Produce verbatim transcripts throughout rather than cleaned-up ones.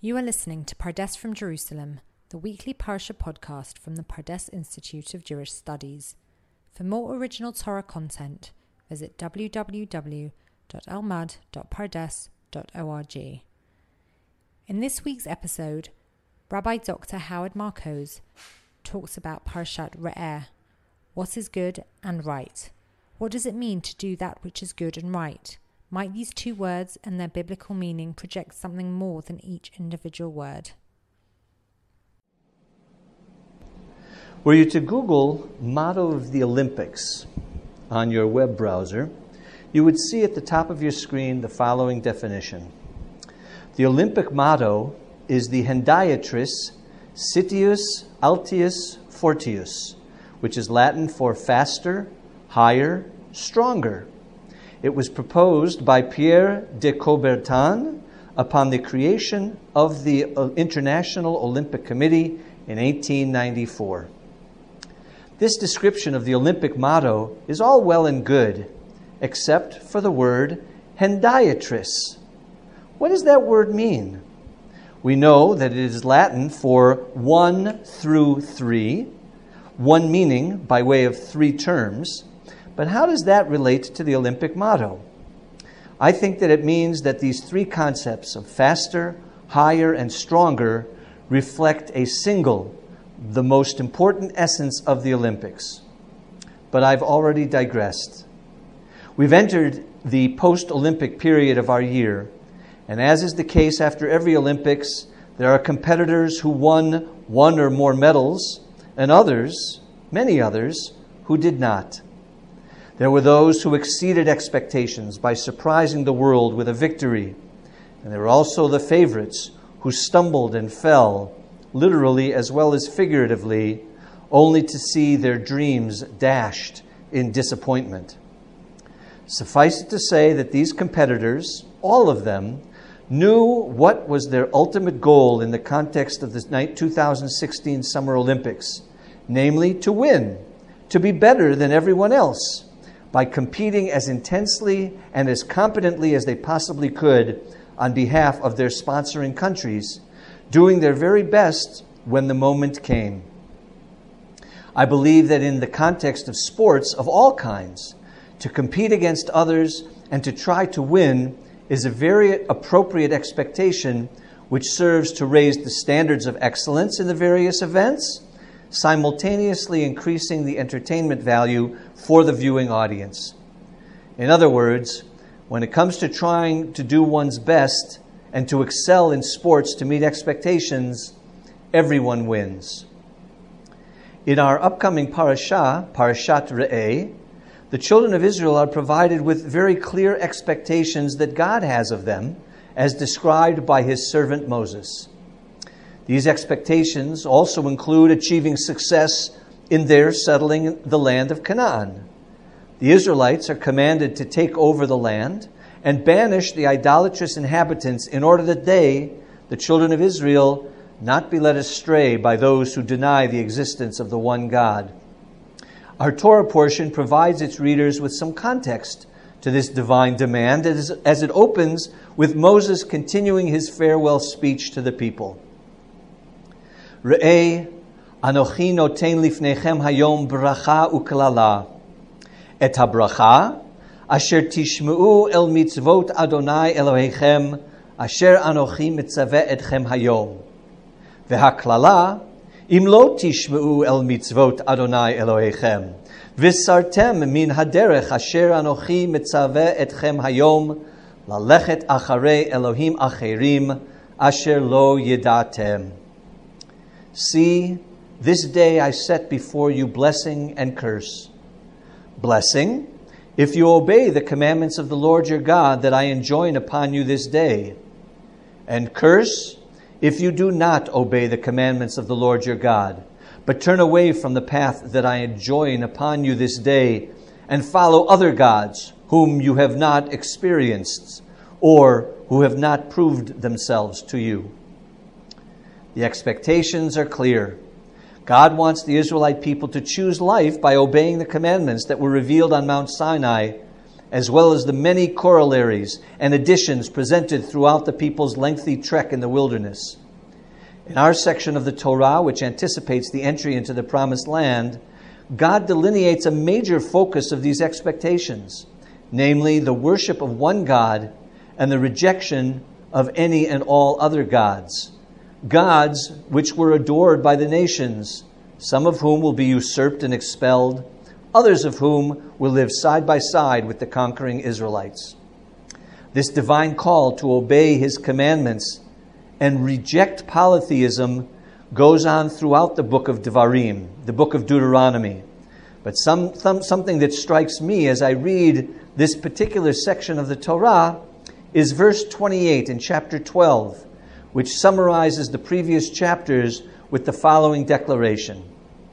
You are listening to Pardes from Jerusalem, the weekly Parsha podcast from the Pardes Institute of Jewish Studies. For more original Torah content, visit w w w dot elmad dot pardes dot org. In this week's episode, Rabbi Doctor Howard Marcos talks about Parshat Re'eh. What is good and right? What does it mean to do that which is good and right? Might these two words and their biblical meaning project something more than each individual word? Were you to Google motto of the Olympics on your web browser, you would see at the top of your screen the following definition. The Olympic motto is the Hendiatris Citius Altius Fortius, which is Latin for faster, higher, stronger. It was proposed by Pierre de Coubertin upon the creation of the International Olympic Committee in eighteen ninety-four. This description of the Olympic motto is all well and good, except for the word Hendiatris. What does that word mean? We know that it is Latin for one through three, one meaning by way of three terms. But how does that relate to the Olympic motto? I think that it means that these three concepts of faster, higher, and stronger reflect a single, the most important essence of the Olympics. But I've already digressed. We've entered the post-Olympic period of our year, and as is the case after every Olympics, there are competitors who won one or more medals, and others, many others, who did not. There were those who exceeded expectations by surprising the world with a victory. And there were also the favorites who stumbled and fell, literally as well as figuratively, only to see their dreams dashed in disappointment. Suffice it to say that these competitors, all of them, knew what was their ultimate goal in the context of the two thousand sixteen Summer Olympics, namely to win, to be better than everyone else, by competing as intensely and as competently as they possibly could on behalf of their sponsoring countries, doing their very best when the moment came. I believe that in the context of sports of all kinds, to compete against others and to try to win is a very appropriate expectation which serves to raise the standards of excellence in the various events, simultaneously increasing the entertainment value for the viewing audience. In other words, when it comes to trying to do one's best and to excel in sports to meet expectations, everyone wins. In our upcoming parasha, Parashat Re'eh, the children of Israel are provided with very clear expectations that God has of them, as described by his servant Moses. These expectations also include achieving success in their settling the land of Canaan. The Israelites are commanded to take over the land and banish the idolatrous inhabitants in order that they, the children of Israel, not be led astray by those who deny the existence of the one God. Our Torah portion provides its readers with some context to this divine demand as, as it opens with Moses continuing his farewell speech to the people. Re'eh, Anochi noten lifnechem hayom bracha uklala. Et habracha, asher tishmeu el mitzvot Adonai Elohechem, asher Anochi mitzaveh etchem hayom. Vehaklala, im lo tishmeu el mitzvot Adonai Elohechem, visartem min haderech asher Anochi mitzaveh etchem hayom, lalechet acharei Elohim acherim, asher lo yedatem. See, this day I set before you blessing and curse. Blessing, if you obey the commandments of the Lord your God that I enjoin upon you this day. And curse, if you do not obey the commandments of the Lord your God, but turn away from the path that I enjoin upon you this day, and follow other gods whom you have not experienced, or who have not proved themselves to you. The expectations are clear. God wants the Israelite people to choose life by obeying the commandments that were revealed on Mount Sinai as well as the many corollaries and additions presented throughout the people's lengthy trek in the wilderness. In our section of the Torah, which anticipates the entry into the Promised Land, God delineates a major focus of these expectations, namely the worship of one God and the rejection of any and all other gods, gods which were adored by the nations, some of whom will be usurped and expelled, others of whom will live side by side with the conquering Israelites. This divine call to obey his commandments and reject polytheism goes on throughout the book of Devarim, the book of Deuteronomy. But some, some, something that strikes me as I read this particular section of the Torah is verse twenty-eight in chapter twelve, which summarizes the previous chapters with the following declaration.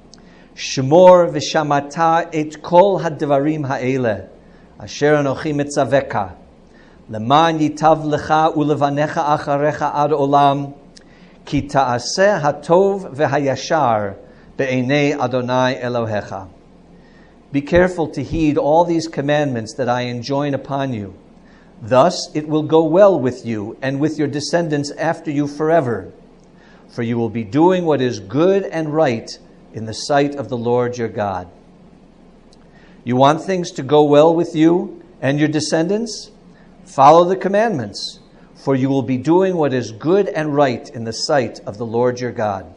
Shmor v'shamata et kol hadvarim ha'ele, asher anochi mitzaveka, leman yitav lecha ulevanecha acharecha ad olam, ki ta'aseh hatov v'hayashar be'enei Adonai Elohecha. Be careful to heed all these commandments that I enjoin upon you. Thus it will go well with you and with your descendants after you forever, for you will be doing what is good and right in the sight of the Lord your God. You want things to go well with you and your descendants? Follow the commandments, for you will be doing what is good and right in the sight of the Lord your God.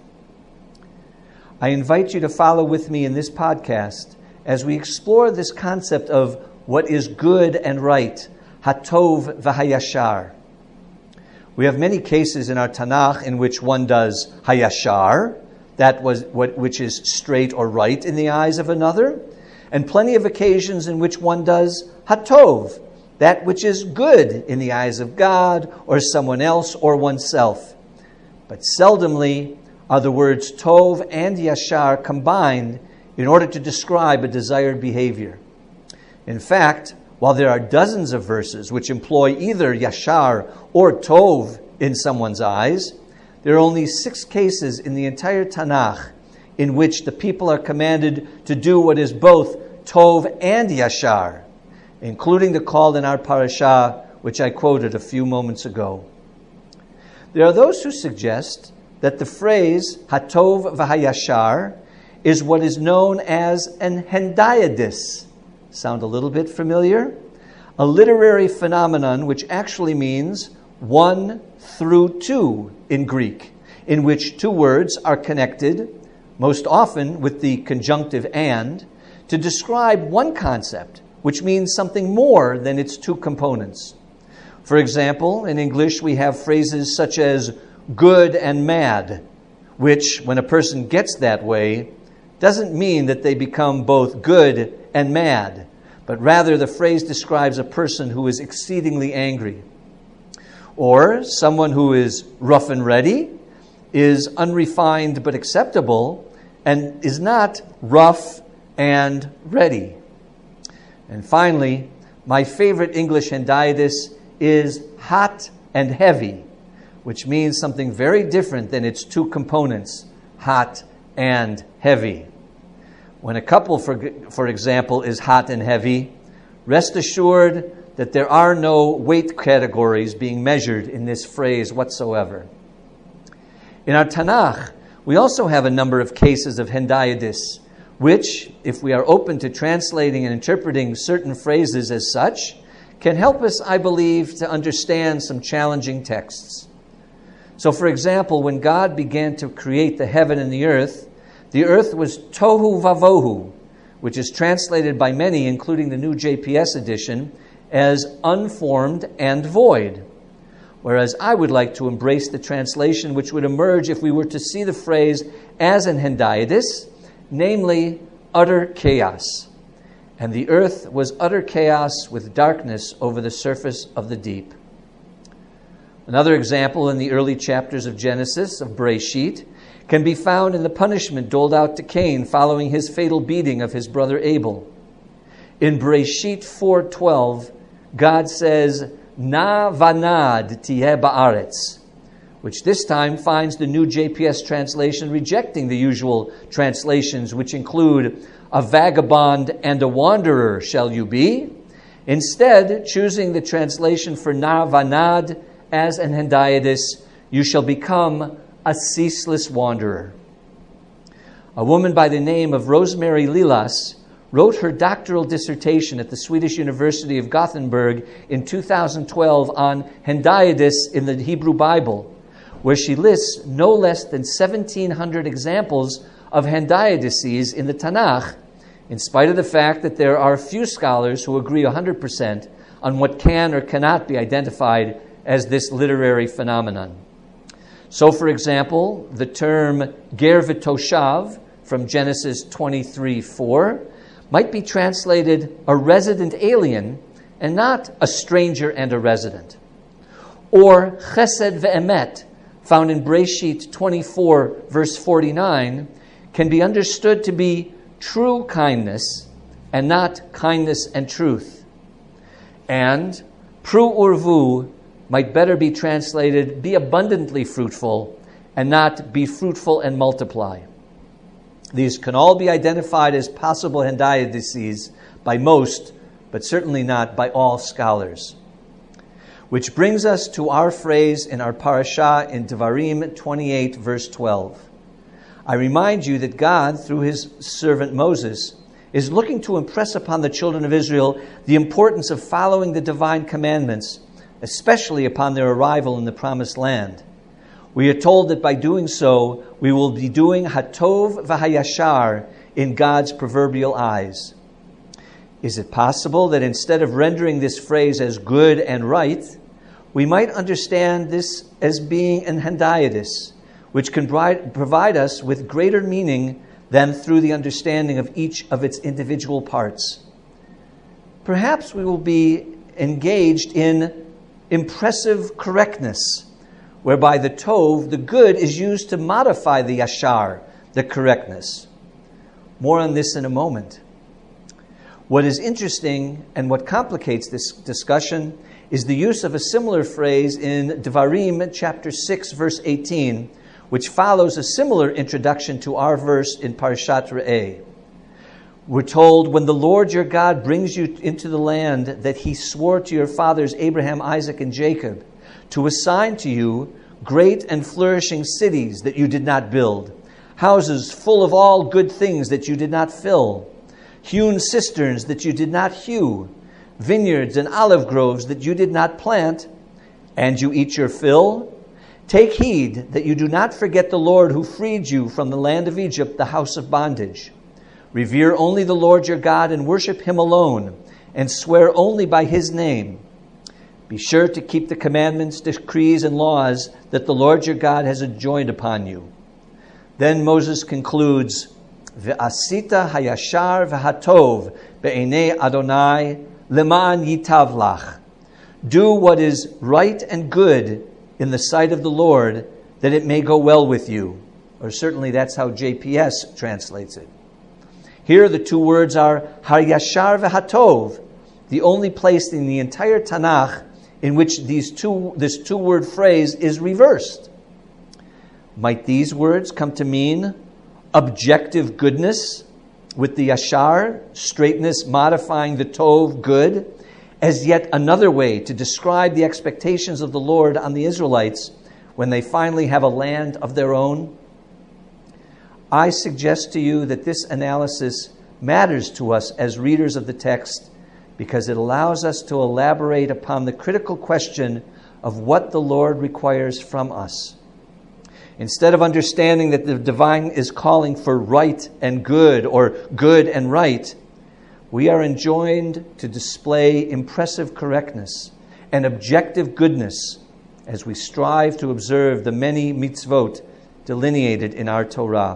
I invite you to follow with me in this podcast as we explore this concept of what is good and right, hatov v'hayashar. We have many cases in our Tanakh in which one does hayashar, that was what which is straight or right in the eyes of another, and plenty of occasions in which one does hatov, that which is good in the eyes of God or someone else or oneself. But seldomly are the words tov and yashar combined in order to describe a desired behavior. In fact, while there are dozens of verses which employ either yashar or tov in someone's eyes, there are only six cases in the entire Tanakh in which the people are commanded to do what is both tov and yashar, including the call in our parashah, which I quoted a few moments ago. There are those who suggest that the phrase hatov v'hayashar is what is known as an hendiadys. Sound a little bit familiar? A literary phenomenon which actually means one through two in Greek, in which two words are connected, most often with the conjunctive and, to describe one concept, which means something more than its two components. For example, in English we have phrases such as good and mad, which, when a person gets that way, doesn't mean that they become both good and mad, but rather the phrase describes a person who is exceedingly angry. Or someone who is rough and ready is unrefined but acceptable and is not rough and ready. And finally, my favorite English hendiadys is hot and heavy, which means something very different than its two components, hot and heavy. When a couple, for, for example, is hot and heavy, rest assured that there are no weight categories being measured in this phrase whatsoever. In our Tanakh, we also have a number of cases of hendiadys, which, if we are open to translating and interpreting certain phrases as such, can help us, I believe, to understand some challenging texts. So, for example, when God began to create the heaven and the earth, the earth was tohu vavohu, which is translated by many, including the new J P S edition, as unformed and void. Whereas I would like to embrace the translation which would emerge if we were to see the phrase as an hendiadys, namely utter chaos. And the earth was utter chaos with darkness over the surface of the deep. Another example in the early chapters of Genesis, of Bereshit, can be found in the punishment doled out to Cain following his fatal beating of his brother Abel. In Bereshit four twelve, God says, Na vanad tiyeh ba'aretz, which this time finds the new J P S translation rejecting the usual translations, which include a vagabond and a wanderer shall you be, Instead, choosing the translation for Narvanad as an hendiadys, you shall become a ceaseless wanderer. A woman by the name of Rosemary Lilas wrote her doctoral dissertation at the Swedish University of Gothenburg in two thousand twelve on hendiadys in the Hebrew Bible, where she lists no less than seventeen hundred examples of hendiadyses in the Tanakh, in spite of the fact that there are few scholars who agree one hundred percent on what can or cannot be identified as this literary phenomenon. So, for example, the term ger v'toshav from Genesis twenty-three four might be translated a resident alien and not a stranger and a resident. Or chesed ve'emet, found in Breshit twenty-four, verse forty-nine, can be understood to be true kindness and not kindness and truth. And pru urvu might better be translated be abundantly fruitful and not be fruitful and multiply. These can all be identified as possible hendiadyses by most, but certainly not by all scholars. Which brings us to our phrase in our parasha in Devarim twenty-eight, verse twelve. I remind you that God, through his servant Moses, is looking to impress upon the children of Israel the importance of following the divine commandments, especially upon their arrival in the promised land. We are told that by doing so, we will be doing hatov v'hayashar in God's proverbial eyes. Is it possible that instead of rendering this phrase as good and right, we might understand this as being an hendiadys, which can provide us with greater meaning than through the understanding of each of its individual parts? Perhaps we will be engaged in impressive correctness, whereby the tov, the good, is used to modify the yashar, the correctness. More on this in a moment. What is interesting and what complicates this discussion is the use of a similar phrase in Devarim chapter six, verse eighteen, which follows a similar introduction to our verse in Parashat Re'eh. We're told, when the Lord your God brings you into the land that he swore to your fathers Abraham, Isaac, and Jacob, to assign to you great and flourishing cities that you did not build, houses full of all good things that you did not fill, hewn cisterns that you did not hew, vineyards and olive groves that you did not plant, and you eat your fill, take heed that you do not forget the Lord who freed you from the land of Egypt, the house of bondage. Revere only the Lord your God and worship him alone, and swear only by his name. Be sure to keep the commandments, decrees, and laws that the Lord your God has enjoined upon you. Then Moses concludes, Ve'asita hayashar v'hatov be'enei Adonai leman yitav lach. Do what is right and good in the sight of the Lord, that it may go well with you. Or certainly that's how J P S translates it. Here the two words are hayashar v'hatov, the only place in the entire Tanakh in which these two, this two-word phrase is reversed. Might these words come to mean objective goodness, with the yashar, straightness, modifying the tov, good, as yet another way to describe the expectations of the Lord on the Israelites when they finally have a land of their own? I suggest to you that this analysis matters to us as readers of the text, because it allows us to elaborate upon the critical question of what the Lord requires from us. Instead of understanding that the divine is calling for right and good, or good and right, we are enjoined to display impressive correctness and objective goodness as we strive to observe the many mitzvot delineated in our Torah.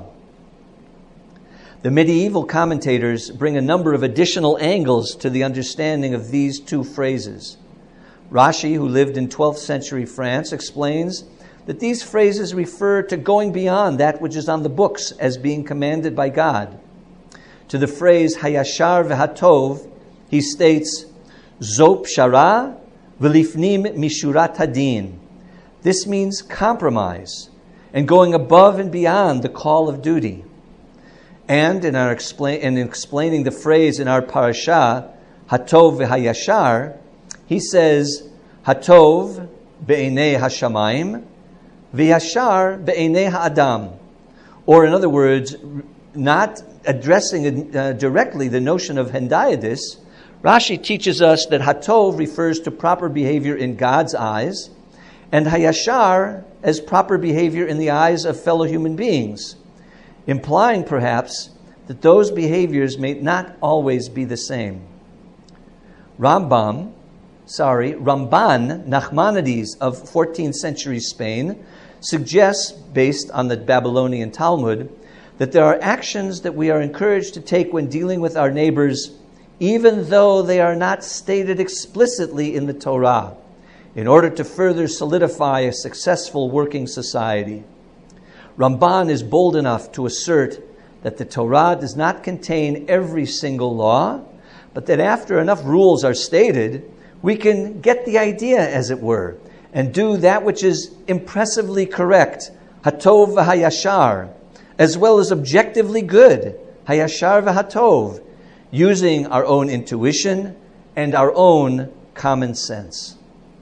The medieval commentators bring a number of additional angles to the understanding of these two phrases. Rashi, who lived in twelfth century France, explains that these phrases refer to going beyond that which is on the books as being commanded by God. To the phrase hayashar v'hatov, he states, Zo pshara v'lifnim mishurat hadin. This means compromise and going above and beyond the call of duty. And in our explain, in explaining the phrase in our parasha, Hatov v'hayashar, he says, Hatov be'enei hashamayim, v'yashar be'enei ha'adam. Or in other words, not addressing uh, directly the notion of hendiadys, Rashi teaches us that Hatov refers to proper behavior in God's eyes, and Hayashar as proper behavior in the eyes of fellow human beings, implying perhaps that those behaviors may not always be the same. Rambam, sorry, Ramban Nachmanides of fourteenth century Spain suggests, based on the Babylonian Talmud, that there are actions that we are encouraged to take when dealing with our neighbors, even though they are not stated explicitly in the Torah, in order to further solidify a successful working society. Ramban is bold enough to assert that the Torah does not contain every single law, but that after enough rules are stated, we can get the idea, as it were, and do that which is impressively correct, hatov v'hayashar, as well as objectively good, hayashar v'hatov, using our own intuition and our own common sense.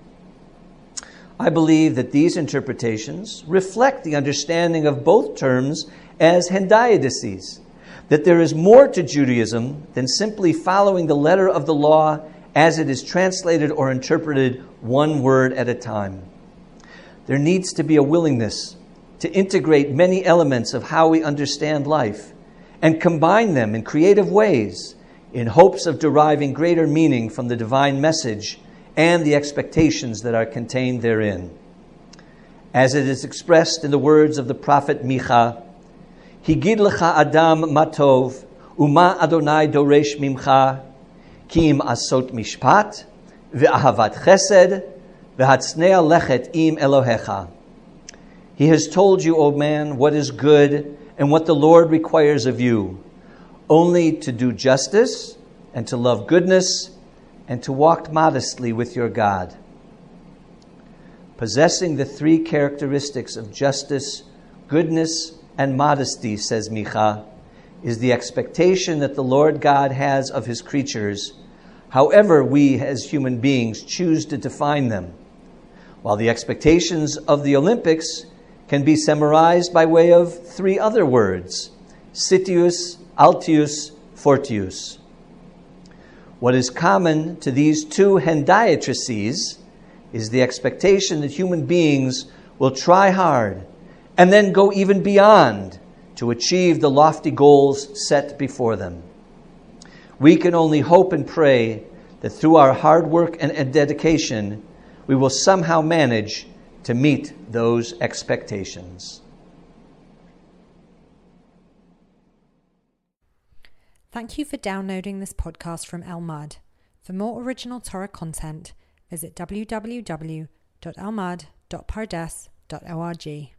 I believe that these interpretations reflect the understanding of both terms as hendiadyses, that there is more to Judaism than simply following the letter of the law as it is translated or interpreted one word at a time. There needs to be a willingness to integrate many elements of how we understand life and combine them in creative ways in hopes of deriving greater meaning from the divine message and the expectations that are contained therein. As it is expressed in the words of the prophet Micha, Higid lecha Adam matov, uma Adonai doresh mimcha, ki im asot mishpat, ve'ahavat chesed, ve'hatznea lechet im Elohecha. He has told you, O man, what is good and what the Lord requires of you, only to do justice and to love goodness and to walk modestly with your God. Possessing the three characteristics of justice, goodness, and modesty, says Micha, is the expectation that the Lord God has of his creatures, however we as human beings choose to define them, while the expectations of the Olympics can be summarized by way of three other words, Citius, Altius, Fortius. What is common to these two hendiatrices is the expectation that human beings will try hard and then go even beyond to achieve the lofty goals set before them. We can only hope and pray that through our hard work and dedication, we will somehow manage to meet those expectations. Thank you for downloading this podcast from Elmad. For more original Torah content, visit w w w dot elmad dot pardes dot org.